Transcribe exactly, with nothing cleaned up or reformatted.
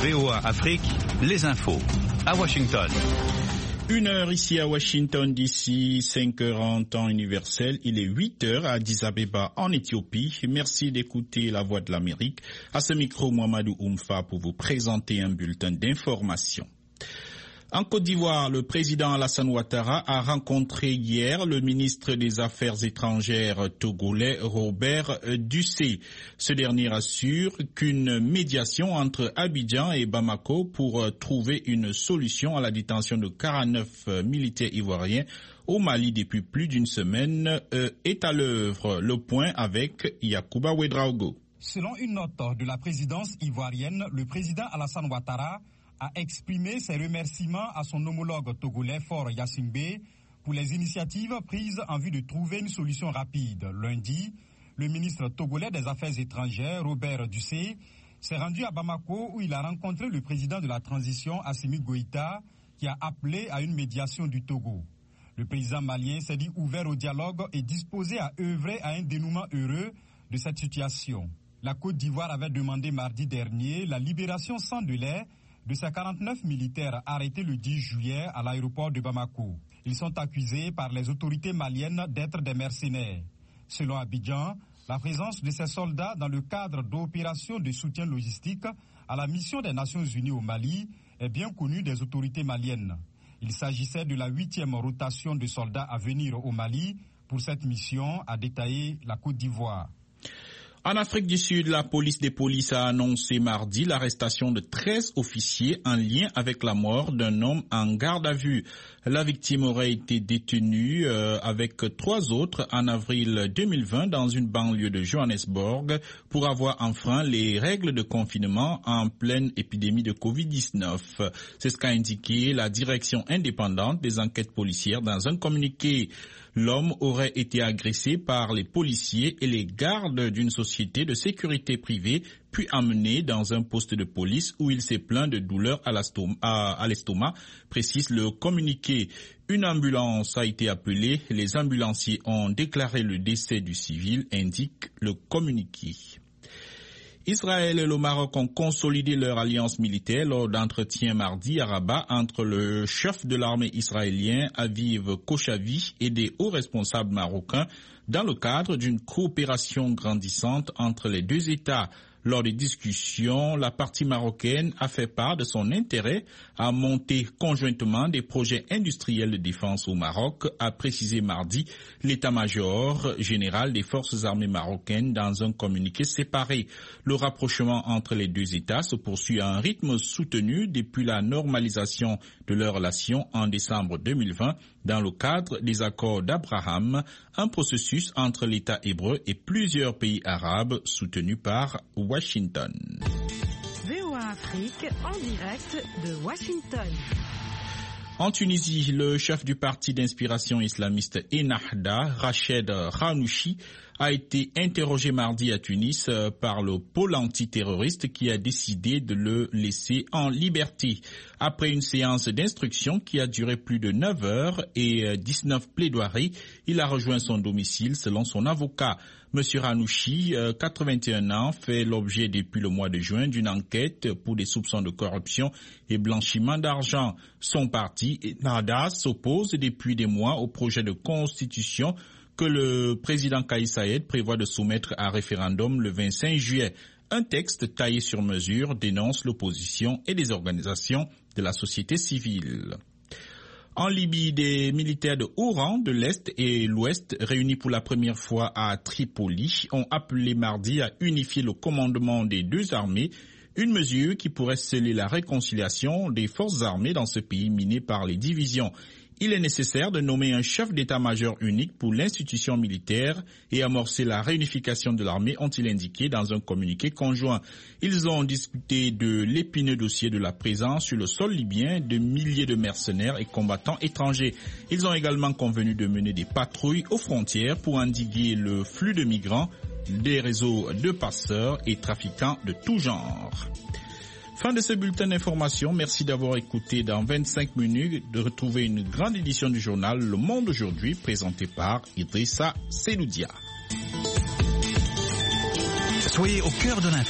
V O A Afrique, les infos. À Washington. Une heure ici à Washington D C, cinq heures en temps universel. Il est huit heures à Addis Abeba en Éthiopie. Merci d'écouter la voix de l'Amérique. À ce micro, Mohamedou Oumfa pour vous présenter un bulletin d'information. En Côte d'Ivoire, le président Alassane Ouattara a rencontré hier le ministre des Affaires étrangères togolais Robert Dussé. Ce dernier assure qu'une médiation entre Abidjan et Bamako pour trouver une solution à la détention de quarante-neuf militaires ivoiriens au Mali depuis plus d'une semaine est à l'œuvre. Le point avec Yacouba Ouedraogo. Selon une note de la présidence ivoirienne, le président Alassane Ouattara a exprimé ses remerciements à son homologue togolais Faure Gnassingbé pour les initiatives prises en vue de trouver une solution rapide. Lundi, le ministre togolais des Affaires étrangères, Robert Dussé, s'est rendu à Bamako où il a rencontré le président de la transition, Assimi Goïta, qui a appelé à une médiation du Togo. Le président malien s'est dit ouvert au dialogue et disposé à œuvrer à un dénouement heureux de cette situation. La Côte d'Ivoire avait demandé mardi dernier la libération sans délai de ces quarante-neuf militaires arrêtés le dix juillet à l'aéroport de Bamako. Ils sont accusés par les autorités maliennes d'être des mercenaires. Selon Abidjan, la présence de ces soldats dans le cadre d'opérations de soutien logistique à la mission des Nations Unies au Mali est bien connue des autorités maliennes. Il s'agissait de la huitième rotation de soldats à venir au Mali pour cette mission, a détaillé la Côte d'Ivoire. En Afrique du Sud, la police des polices a annoncé mardi l'arrestation de treize officiers en lien avec la mort d'un homme en garde à vue. La victime aurait été détenue euh, avec trois autres en avril deux mille vingt dans une banlieue de Johannesburg pour avoir enfreint les règles de confinement en pleine épidémie de covid dix-neuf. C'est ce qu'a indiqué la direction indépendante des enquêtes policières dans un communiqué. L'homme aurait été agressé par les policiers et les gardes d'une société de sécurité privée, puis emmené dans un poste de police où il s'est plaint de douleurs à l'estomac, précise le communiqué. Une ambulance a été appelée. Les ambulanciers ont déclaré le décès du civil, indique le communiqué. Israël et le Maroc ont consolidé leur alliance militaire lors d'entretiens mardi à Rabat entre le chef de l'armée israélien Aviv Kochavi et des hauts responsables marocains dans le cadre d'une coopération grandissante entre les deux États. Lors des discussions, la partie marocaine a fait part de son intérêt à monter conjointement des projets industriels de défense au Maroc, a précisé mardi l'état-major général des forces armées marocaines dans un communiqué séparé. Le rapprochement entre les deux États se poursuit à un rythme soutenu depuis la normalisation de leurs relations en décembre deux mille vingt dans le cadre des accords d'Abraham, un processus entre l'État hébreu et plusieurs pays arabes soutenu par Washington. V O A Afrique en direct de Washington. En Tunisie, le chef du parti d'inspiration islamiste Ennahda, Rached Ghannouchi, a été interrogé mardi à Tunis par le pôle antiterroriste qui a décidé de le laisser en liberté. Après une séance d'instruction qui a duré plus de neuf heures et dix-neuf plaidoiries, il a rejoint son domicile selon son avocat. Monsieur Ghannouchi, quatre-vingt-un ans, fait l'objet depuis le mois de juin d'une enquête pour des soupçons de corruption et blanchiment d'argent. Son parti, Ennahda, s'oppose depuis des mois au projet de constitution que le président Kais Saied prévoit de soumettre à référendum le vingt-cinq juillet. Un texte taillé sur mesure dénonce l'opposition et des organisations de la société civile. En Libye, des militaires de haut rang de l'Est et l'Ouest, réunis pour la première fois à Tripoli, ont appelé mardi à unifier le commandement des deux armées, une mesure qui pourrait sceller la réconciliation des forces armées dans ce pays miné par les divisions. Il est nécessaire de nommer un chef d'état-major unique pour l'institution militaire et amorcer la réunification de l'armée, ont-ils indiqué dans un communiqué conjoint. Ils ont discuté de l'épineux dossier de la présence sur le sol libyen de milliers de mercenaires et combattants étrangers. Ils ont également convenu de mener des patrouilles aux frontières pour endiguer le flux de migrants, des réseaux de passeurs et trafiquants de tout genre. Fin de ce bulletin d'information. Merci d'avoir écouté. Dans vingt-cinq minutes, de retrouver une grande édition du journal Le Monde aujourd'hui, présentée par Idrissa Seloudia. Soyez au cœur de l'info.